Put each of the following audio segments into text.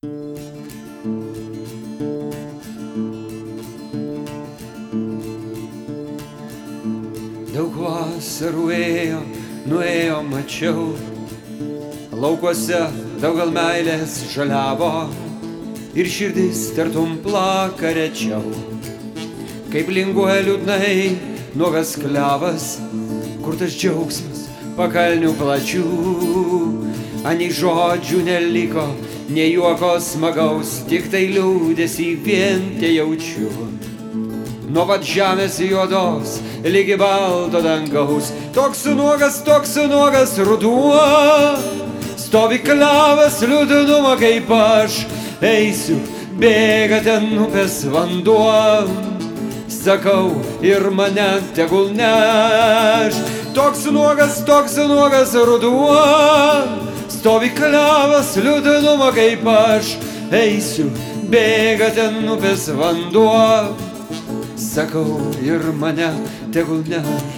Daug vasarų nuėjo, mačiau, laukuose daug gal meilės žaliavo ir širdis tartum plaka rečiau. Kaip linguoja liūdnai nuogas klevas, kur tas džiaugsmas pakalnių plačių. Ani žodžių neliko, nei juoko smagaus, tik tai liūdesį vien te jaučiu. Nuo pat žemės juodos ligi balto dangaus, toks nuogas ruduo. Stovi klevas liūdnumo kaip aš, eisiu, bėga ten upės vanduo. Sakau, ir mane tegul neš, toks nuogas ruduo. Stovi klevas liūdnumo kaip aš, eisiu, bėga ten upės vanduo. Sakau, ir mane tegul neš.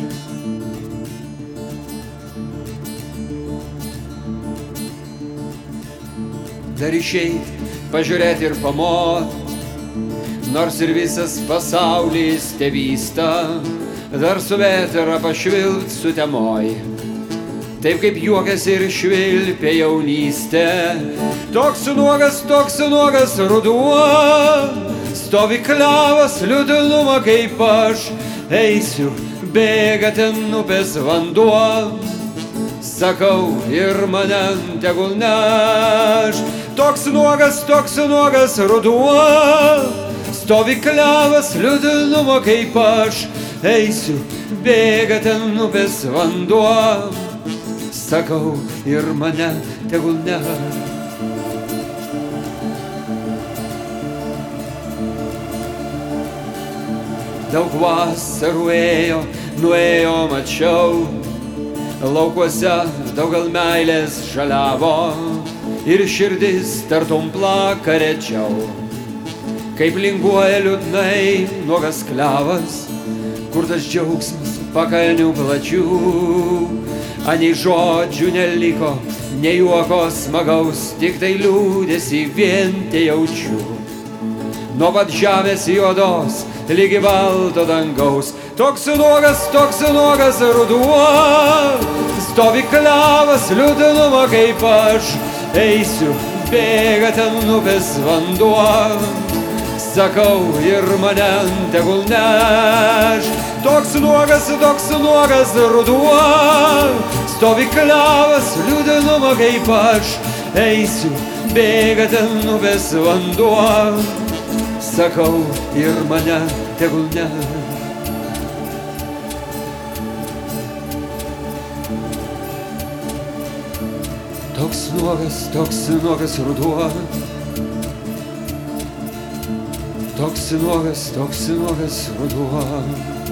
Dar išeit, pažiūrėti ir pamot, nors ir visas pasaulis tevysta, dar su vetra pašvilpt sutemoj. Taip kaip juokiasi ir švilpė jaunystė, toks nuogas ruduo. Stovi klevas liūdnumo kaip aš, eisiu, bėga ten upės vanduo. Sakau, ir mane tegul neš, toks nuogas ruduo. Stovi klevas liūdnumo kaip aš, eisiu, bėga ten upės vanduo. Sakau, ir mane tegul neš. Daug vasarų nuėjo, mačiau, laukuose daug gal meilės žaliavo ir širdis tartum plaka rečiau. Kaip linguoja liūdnai nuogas klevas, kur tas džiaugsmas pakalnių plačių. Ani žodžių neliko, nei juoko smagaus, tik tai liūdesį vien te jaučiu. Nuo pat žemės juodos ligi balto dangaus, toks nuogas ruduo. Stovi klevas liūdnumo kaip aš, eisiu, bėga ten upės vanduo. Sakau, ir mane tegul neš, toks nuogas ruduo. Stovi klevas liūdnumo kaip aš, eisiu, bėga ten upės vanduo. Sakau, ir mane tegul neš. Toks nuogas ruduo. Toks nuogas ruduo.